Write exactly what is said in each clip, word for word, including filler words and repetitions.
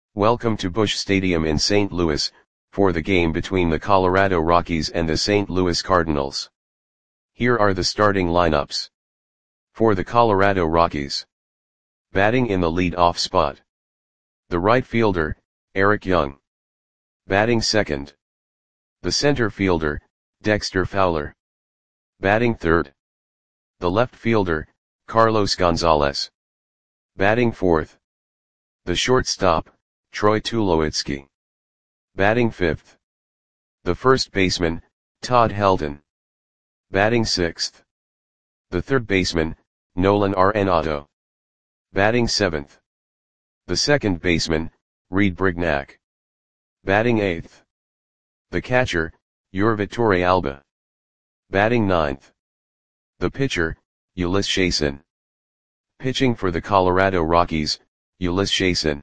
Welcome to Busch Stadium in Saint Louis, for the game between the Colorado Rockies and the Saint Louis Cardinals. Here are the starting lineups. For the Colorado Rockies. Batting in the lead-off spot. The right fielder, Eric Young. Batting second. The center fielder, Dexter Fowler. Batting third. The left fielder, Carlos Gonzalez. Batting fourth. The shortstop, Troy Tulowitzki. Batting fifth. The first baseman, Todd Helton. Batting sixth. The third baseman, Nolan Arenado. Batting seventh. The second baseman, Reed Brignac. Batting eighth. The catcher, Yurvi Torrealba. Batting ninth. The pitcher, Ulyss Chasin. Pitching for the Colorado Rockies, Ulyss Chasin.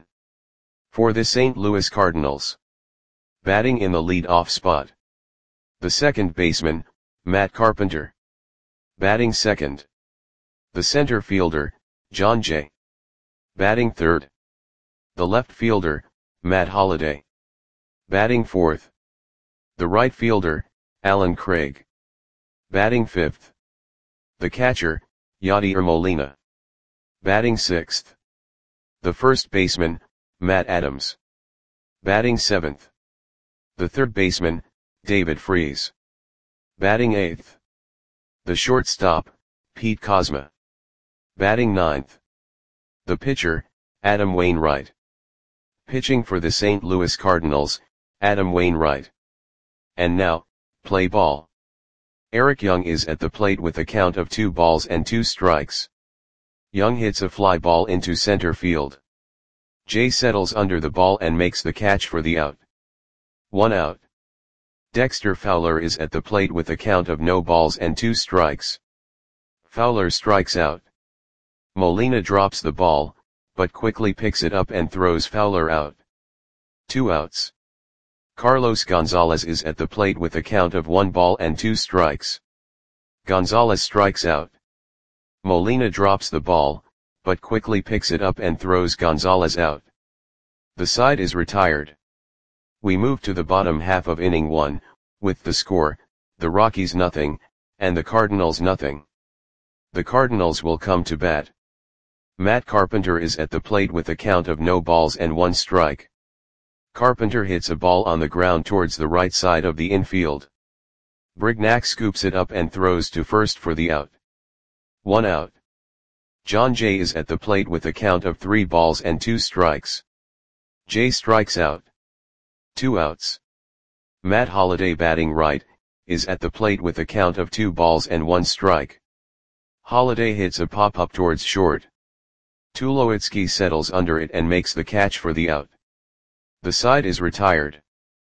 For the Saint Louis Cardinals. Batting in the lead-off spot. The second baseman, Matt Carpenter. Batting second. The center fielder, Jon Jay. Batting third. The left fielder, Matt Holliday. Batting fourth. The right fielder, Allen Craig. Batting fifth. The catcher, Yadier Molina. Batting sixth. The first baseman, Matt Adams. Batting seventh. The third baseman, David Freese. Batting eighth. The shortstop, Pete Kozma. Batting ninth. The pitcher, Adam Wainwright. Pitching for the Saint Louis Cardinals, Adam Wainwright. And now, play ball. Eric Young is at the plate with a count of two balls and two strikes. Young hits a fly ball into center field. Jay settles under the ball and makes the catch for the out. One out. Dexter Fowler is at the plate with a count of no balls and two strikes. Fowler strikes out. Molina drops the ball, but quickly picks it up and throws Fowler out. Two outs. Carlos Gonzalez is at the plate with a count of one ball and two strikes. Gonzalez strikes out. Molina drops the ball, but quickly picks it up and throws Gonzalez out. The side is retired. We move to the bottom half of inning one, with the score, the Rockies nothing, and the Cardinals nothing. The Cardinals will come to bat. Matt Carpenter is at the plate with a count of no balls and one strike. Carpenter hits a ball on the ground towards the right side of the infield. Brignac scoops it up and throws to first for the out. One out. Jon Jay is at the plate with a count of three balls and two strikes. Jay strikes out. Two outs. Matt Holliday, batting right, is at the plate with a count of two balls and one strike. Holliday hits a pop-up towards short. Tulowitzki settles under it and makes the catch for the out. The side is retired.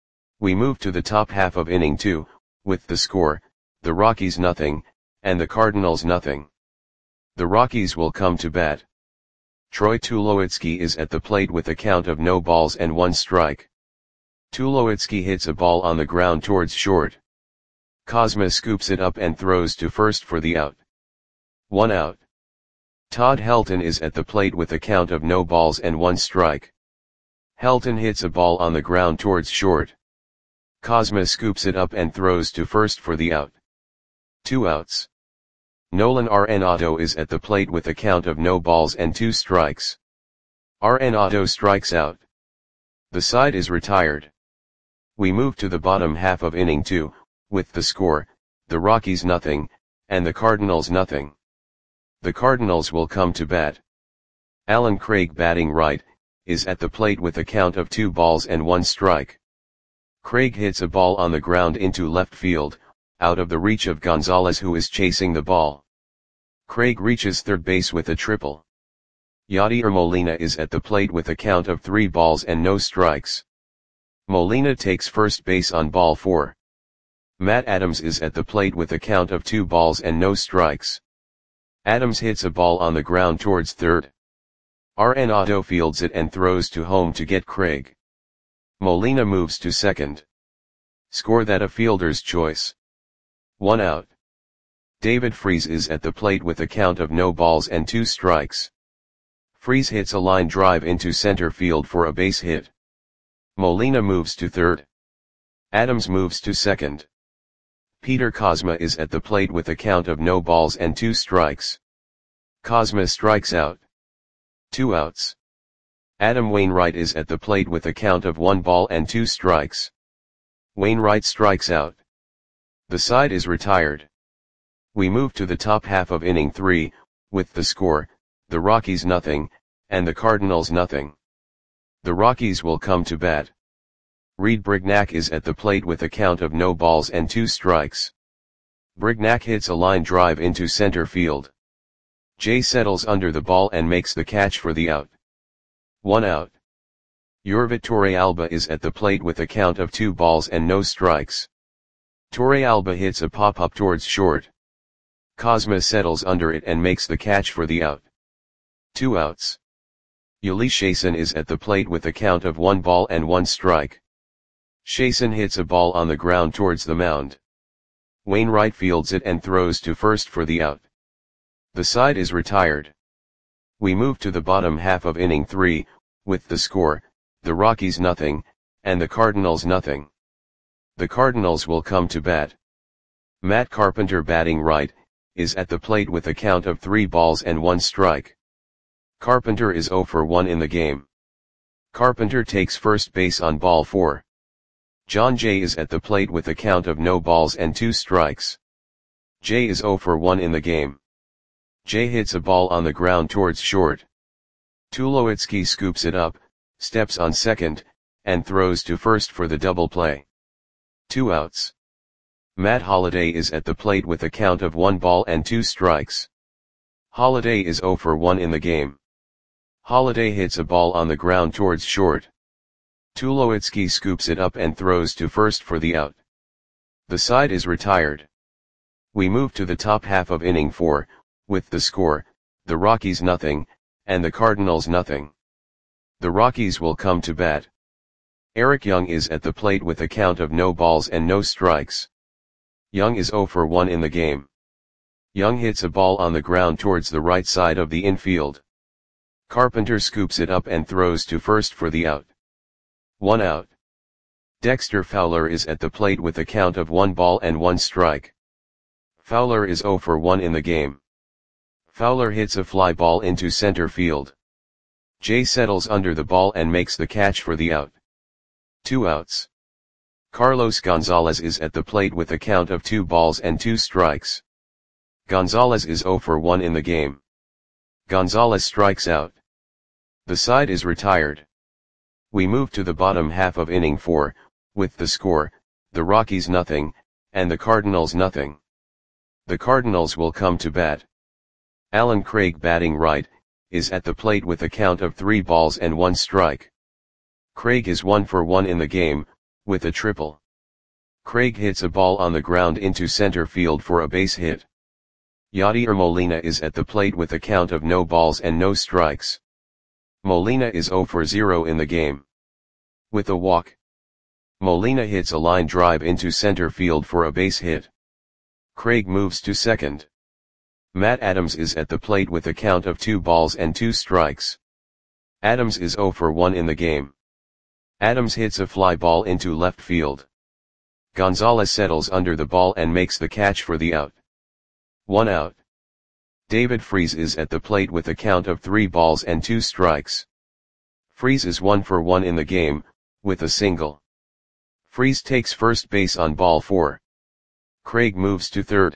We move to the top half of inning two, with the score, the Rockies nothing, and the Cardinals nothing. The Rockies will come to bat. Troy Tulowitzki is at the plate with a count of no balls and one strike. Tulowitzki hits a ball on the ground towards short. Kozma scoops it up and throws to first for the out. One out. Todd Helton is at the plate with a count of no balls and one strike. Helton hits a ball on the ground towards short. Kozma scoops it up and throws to first for the out. Two outs. Nolan Arenado is at the plate with a count of no balls and two strikes. Arenado strikes out. The side is retired. We move to the bottom half of inning two, with the score, the Rockies nothing, and the Cardinals nothing. The Cardinals will come to bat. Allen Craig, batting right, is at the plate with a count of two balls and one strike. Craig hits a ball on the ground into left field, out of the reach of Gonzalez, who is chasing the ball. Craig reaches third base with a triple. Yadier Molina is at the plate with a count of three balls and no strikes. Molina takes first base on ball four. Matt Adams is at the plate with a count of two balls and no strikes. Adams hits a ball on the ground towards third. Arenado fields it and throws to home to get Craig. Molina moves to second. Score that a fielder's choice. One out. David Freese is at the plate with a count of no balls and two strikes. Freese hits a line drive into center field for a base hit. Molina moves to third. Adams moves to second. Peter Kozma is at the plate with a count of no balls and two strikes. Kozma strikes out. Two outs. Adam Wainwright is at the plate with a count of one ball and two strikes. Wainwright strikes out. The side is retired. We move to the top half of inning three, with the score, the Rockies nothing, and the Cardinals nothing. The Rockies will come to bat. Reed Brignac is at the plate with a count of no balls and two strikes. Brignac hits a line drive into center field. Jay settles under the ball and makes the catch for the out. One out. Yorvit Torrealba is at the plate with a count of two balls and no strikes. Torrealba hits a pop-up towards short. Kozma settles under it and makes the catch for the out. Two outs. Yuli Chason is at the plate with a count of one ball and one strike. Chason hits a ball on the ground towards the mound. Wainwright fields it and throws to first for the out. The side is retired. We move to the bottom half of inning three, with the score, the Rockies nothing, and the Cardinals nothing. The Cardinals will come to bat. Matt Carpenter, batting right, is at the plate with a count of three balls and one strike. Carpenter is zero for one in the game. Carpenter takes first base on ball four. John Jay is at the plate with a count of no balls and two strikes. Jay is zero for one in the game. Jay hits a ball on the ground towards short. Tulowitzki scoops it up, steps on second, and throws to first for the double play. Two outs. Matt Holliday is at the plate with a count of one ball and two strikes. Holliday is zero for one in the game. Holliday hits a ball on the ground towards short. Tulowitzki scoops it up and throws to first for the out. The side is retired. We move to the top half of inning four, with the score, the Rockies nothing, and the Cardinals nothing. The Rockies will come to bat. Eric Young is at the plate with a count of no balls and no strikes. Young is zero for one in the game. Young hits a ball on the ground towards the right side of the infield. Carpenter scoops it up and throws to first for the out. One out. Dexter Fowler is at the plate with a count of one ball and one strike. Fowler is zero for one in the game. Fowler hits a fly ball into center field. Jay settles under the ball and makes the catch for the out. Two outs. Carlos Gonzalez is at the plate with a count of two balls and two strikes. Gonzalez is zero for one in the game. Gonzalez strikes out. The side is retired. We move to the bottom half of inning four, with the score, the Rockies nothing, and the Cardinals nothing. The Cardinals will come to bat. Alan Craig, batting right, is at the plate with a count of three balls and one strike. Craig is one for one in the game, with a triple. Craig hits a ball on the ground into center field for a base hit. Yadier Molina is at the plate with a count of no balls and no strikes. Molina is zero for zero in the game. With a walk. Molina hits a line drive into center field for a base hit. Craig moves to second. Matt Adams is at the plate with a count of two balls and two strikes. Adams is zero for one in the game. Adams hits a fly ball into left field. Gonzalez settles under the ball and makes the catch for the out. One out. David Freese is at the plate with a count of three balls and two strikes. Freese is one for one in the game, with a single. Freese takes first base on ball four. Craig moves to third.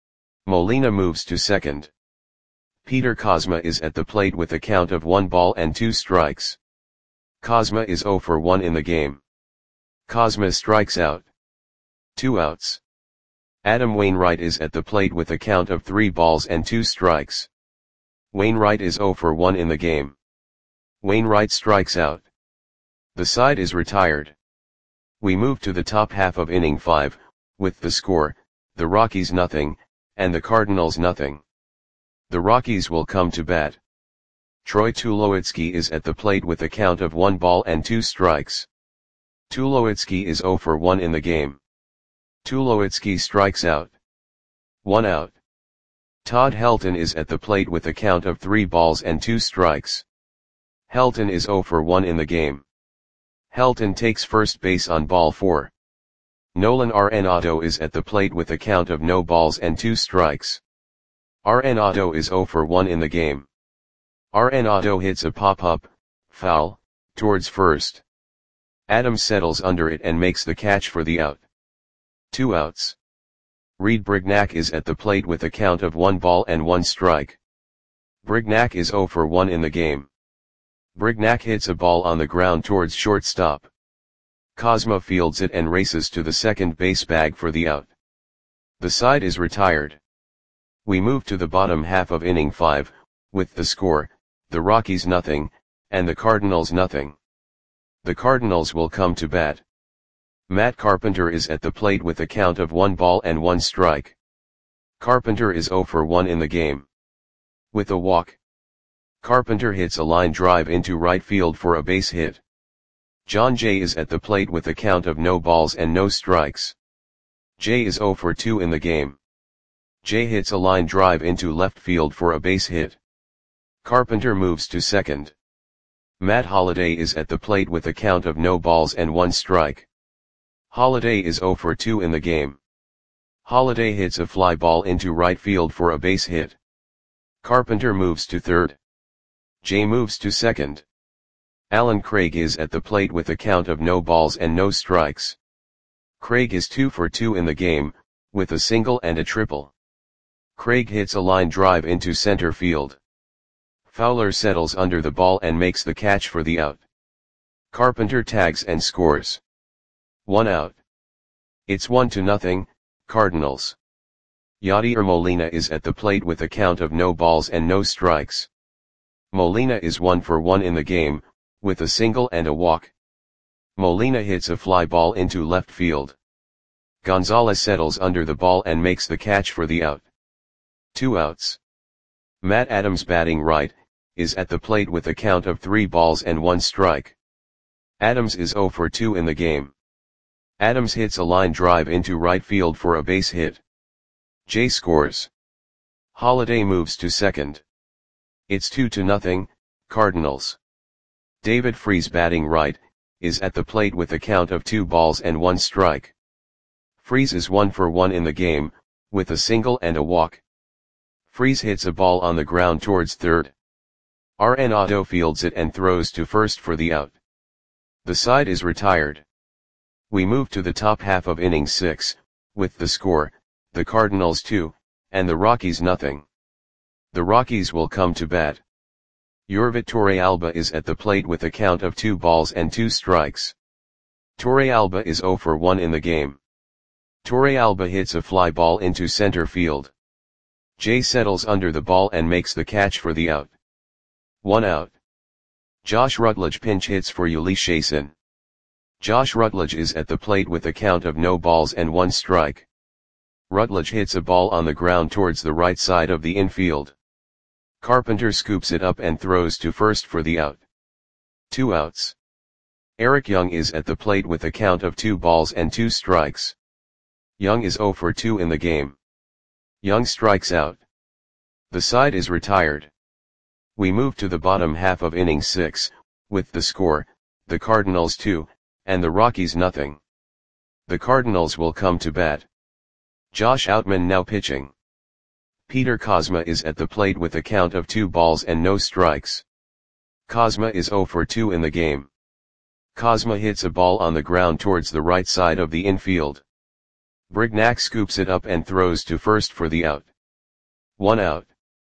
Molina moves to second. Peter Kozma is at the plate with a count of one ball and two strikes. Kozma is zero for one in the game. Kozma strikes out. Two outs. Adam Wainwright is at the plate with a count of three balls and two strikes. Wainwright is zero for one in the game. Wainwright strikes out. The side is retired. We move to the top half of inning five, with the score, the Rockies nothing, and the Cardinals nothing. The Rockies will come to bat. Troy Tulowitzki is at the plate with a count of one ball and two strikes. Tulowitzki is zero for one in the game. Tulowitzki strikes out. One out. Todd Helton is at the plate with a count of three balls and two strikes. Helton is zero for one in the game. Helton takes first base on ball four. Nolan Arenado is at the plate with a count of no balls and two strikes. Arenado is zero for one in the game. Arenado hits a pop-up, foul, towards first. Adams settles under it and makes the catch for the out. Two outs. Reed Brignac is at the plate with a count of one ball and one strike. Brignac is zero for one in the game. Brignac hits a ball on the ground towards shortstop. Cosmo fields it and races to the second base bag for the out. The side is retired. We move to the bottom half of inning five, with the score, the Rockies nothing, and the Cardinals nothing. The Cardinals will come to bat. Matt Carpenter is at the plate with a count of one ball and one strike. Carpenter is zero for one in the game. With a walk. Carpenter hits a line drive into right field for a base hit. John Jay is at the plate with a count of no balls and no strikes. Jay is zero for two in the game. Jay hits a line drive into left field for a base hit. Carpenter moves to second. Matt Holliday is at the plate with a count of no balls and one strike. Holliday is zero for two in the game. Holliday hits a fly ball into right field for a base hit. Carpenter moves to third. Jay moves to second. Alan Craig is at the plate with a count of no balls and no strikes. Craig is two for two in the game, with a single and a triple. Craig hits a line drive into center field. Fowler settles under the ball and makes the catch for the out. Carpenter tags and scores. One out. It's one to nothing, Cardinals. Yadier Molina is at the plate with a count of no balls and no strikes. Molina is one for one in the game, with a single and a walk. Molina hits a fly ball into left field. Gonzalez settles under the ball and makes the catch for the out. Two outs. Matt Adams, batting right, is at the plate with a count of three balls and one strike. Adams is zero for two in the game. Adams hits a line drive into right field for a base hit. Jay scores. Holliday moves to second. It's two to nothing, Cardinals. David Freese, batting right, is at the plate with a count of two balls and one strike. Freese is one for one in the game, with a single and a walk. Freese hits a ball on the ground towards third. Arenado fields it and throws to first for the out. The side is retired. We move to the top half of inning six, with the score, the Cardinals two, and the Rockies nothing. The Rockies will come to bat. Yorvit Torrealba is at the plate with a count of two balls and two strikes. Torrealba is zero for one in the game. Torrealba hits a fly ball into center field. Jay settles under the ball and makes the catch for the out. One out. Josh Rutledge pinch hits for Jhoulys Chacin. Josh Rutledge is at the plate with a count of no balls and one strike. Rutledge hits a ball on the ground towards the right side of the infield. Carpenter scoops it up and throws to first for the out. Two outs. Eric Young is at the plate with a count of two balls and two strikes. Young is zero for two in the game. Young strikes out. The side is retired. We move to the bottom half of inning six, with the score, the Cardinals two, and the Rockies nothing. The Cardinals will come to bat. Josh Outman now pitching. Peter Kozma is at the plate with a count of two balls and no strikes. Kozma is zero for two in the game. Kozma hits a ball on the ground towards the right side of the infield. Brignac scoops it up and throws to first for the out. One out.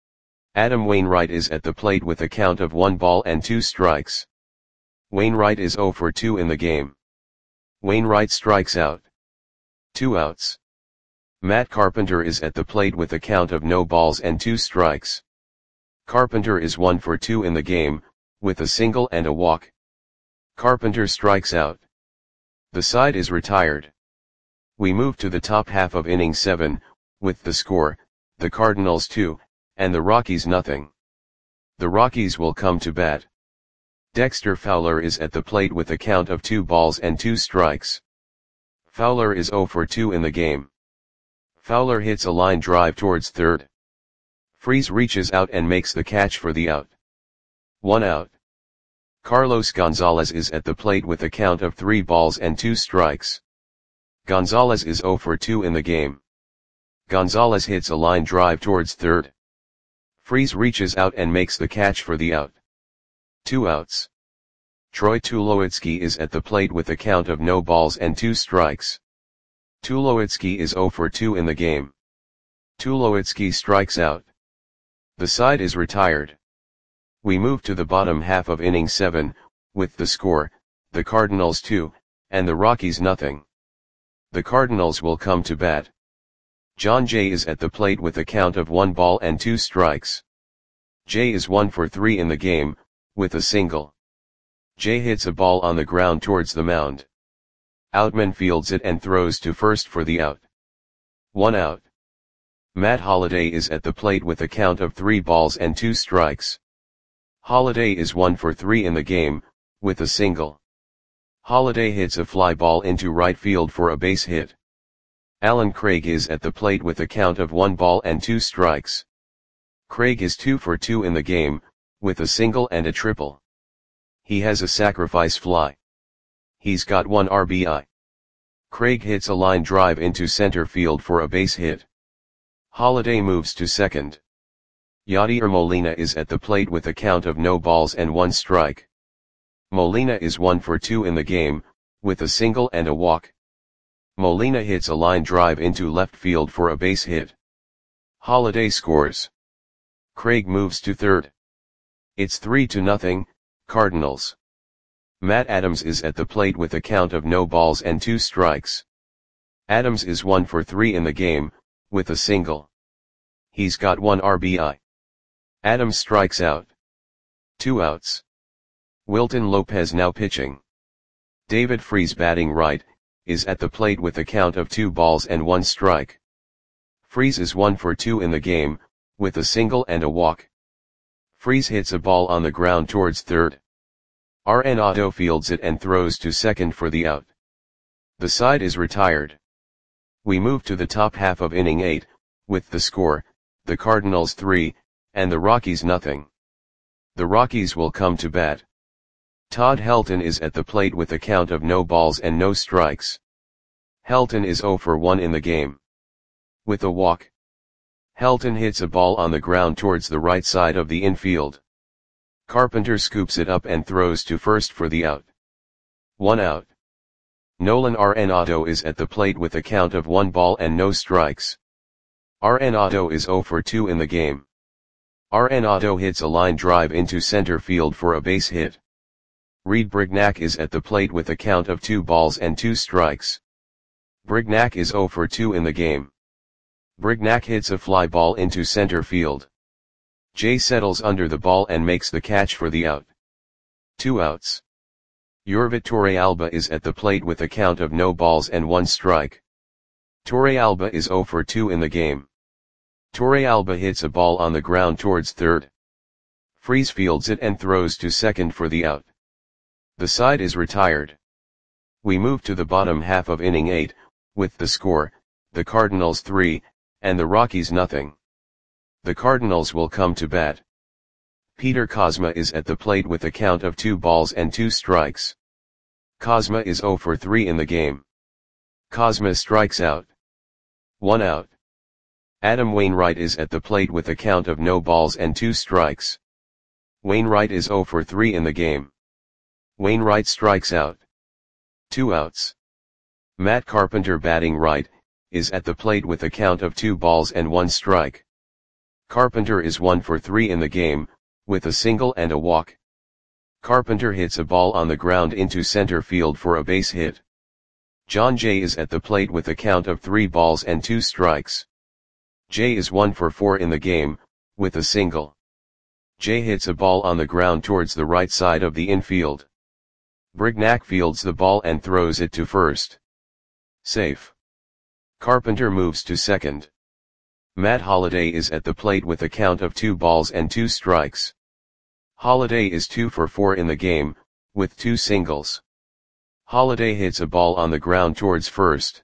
Adam Wainwright is at the plate with a count of one ball and two strikes. Wainwright is zero for two in the game. Wainwright strikes out. Two outs. Matt Carpenter is at the plate with a count of no balls and two strikes. Carpenter is one for two in the game, with a single and a walk. Carpenter strikes out. The side is retired. We move to the top half of inning seven, with the score, the Cardinals two, and the Rockies nothing. The Rockies will come to bat. Dexter Fowler is at the plate with a count of two balls and two strikes. Fowler is zero for two in the game. Fowler hits a line drive towards third. Freese reaches out and makes the catch for the out. One out. Carlos Gonzalez is at the plate with a count of three balls and two strikes. Gonzalez is zero for two in the game. Gonzalez hits a line drive towards third. Freese reaches out and makes the catch for the out. Two outs. Troy Tulowitzki is at the plate with a count of no balls and two strikes. Tulowitzki is zero for two in the game. Tulowitzki strikes out. The side is retired. We move to the bottom half of inning seven, with the score, the Cardinals two, and the Rockies nothing. The Cardinals will come to bat. John Jay is at the plate with a count of one ball and two strikes. Jay is one for three in the game, with a single. Jay hits a ball on the ground towards the mound. Outman fields it and throws to first for the out. One out. Matt Holliday is at the plate with a count of three balls and two strikes. Holliday is one for three in the game, with a single. Holliday hits a fly ball into right field for a base hit. Alan Craig is at the plate with a count of one ball and two strikes. Craig is two for two in the game, with a single and a triple. He has a sacrifice fly. He's got one R B I. Craig hits a line drive into center field for a base hit. Holliday moves to second. Yadier Molina is at the plate with a count of no balls and one strike. Molina is one for two in the game, with a single and a walk. Molina hits a line drive into left field for a base hit. Holliday scores. Craig moves to third. It's three to nothing, Cardinals. Matt Adams is at the plate with a count of no balls and two strikes. Adams is one for three in the game, with a single. He's got one R B I. Adams strikes out. Two outs. Wilton Lopez now pitching. David Freese batting right, is at the plate with a count of two balls and one strike. Freese is one for two in the game, with a single and a walk. Freese hits a ball on the ground towards third. Arenado fields it and throws to second for the out. The side is retired. We move to the top half of inning eight, with the score, the Cardinals three, and the Rockies nothing. The Rockies will come to bat. Todd Helton is at the plate with a count of no balls and no strikes. Helton is zero for one in the game. With a walk. Helton hits a ball on the ground towards the right side of the infield. Carpenter scoops it up and throws to first for the out. One out. Nolan Arenado is at the plate with a count of one ball and no strikes. Arenado is zero for two in the game. Arenado hits a line drive into center field for a base hit. Reed Brignac is at the plate with a count of two balls and two strikes. Brignac is zero for two in the game. Brignac hits a fly ball into center field. Jay settles under the ball and makes the catch for the out. Two outs. Yorvit Torrealba is at the plate with a count of no balls and one strike. Torrealba is zero for two in the game. Torrealba hits a ball on the ground towards third. Freese fields it and throws to second for the out. The side is retired. We move to the bottom half of inning eight, with the score, the Cardinals three, and the Rockies nothing. The Cardinals will come to bat. Peter Kozma is at the plate with a count of two balls and two strikes. Kozma is zero for three in the game. Kozma strikes out. One out. Adam Wainwright is at the plate with a count of no balls and two strikes. Wainwright is zero for three in the game. Wainwright strikes out. Two outs. Matt Carpenter batting right, is at the plate with a count of two balls and one strike. Carpenter is one for three in the game, with a single and a walk. Carpenter hits a ball on the ground into center field for a base hit. John Jay is at the plate with a count of three balls and two strikes. Jay is one for four in the game, with a single. Jay hits a ball on the ground towards the right side of the infield. Brignac fields the ball and throws it to first. Safe. Carpenter moves to second. Matt Holliday is at the plate with a count of two balls and two strikes. Holliday is two for four in the game, with two singles. Holliday hits a ball on the ground towards first.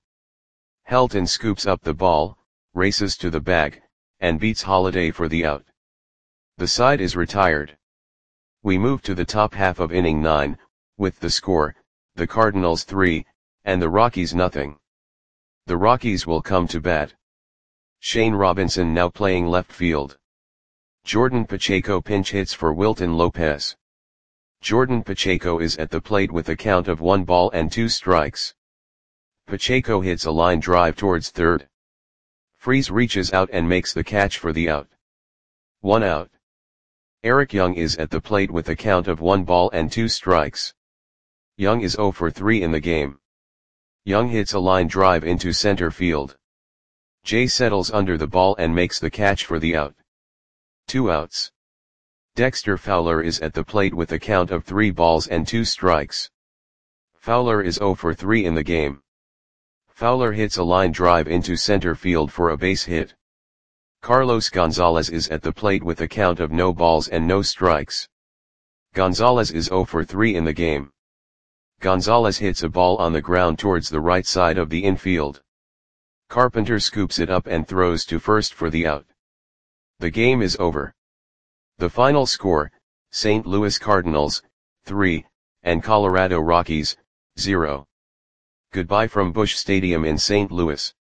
Helton scoops up the ball, races to the bag, and beats Holliday for the out. The side is retired. We move to the top half of inning nine, with the score, the Cardinals three, and the Rockies nothing. The Rockies will come to bat. Shane Robinson now playing left field. Jordan Pacheco pinch hits for Wilton Lopez. Jordan Pacheco is at the plate with a count of one ball and two strikes. Pacheco hits a line drive towards third. Freese reaches out and makes the catch for the out. One out. Eric Young is at the plate with a count of one ball and two strikes. Young is zero for three in the game. Young hits a line drive into center field. Jay settles under the ball and makes the catch for the out. Two outs. Dexter Fowler is at the plate with a count of three balls and two strikes. Fowler is zero for three in the game. Fowler hits a line drive into center field for a base hit. Carlos Gonzalez is at the plate with a count of no balls and no strikes. Gonzalez is zero for three in the game. Gonzalez hits a ball on the ground towards the right side of the infield. Carpenter scoops it up and throws to first for the out. The game is over. The final score, Saint Louis Cardinals, three, and Colorado Rockies, zero. Goodbye from Busch Stadium in Saint Louis.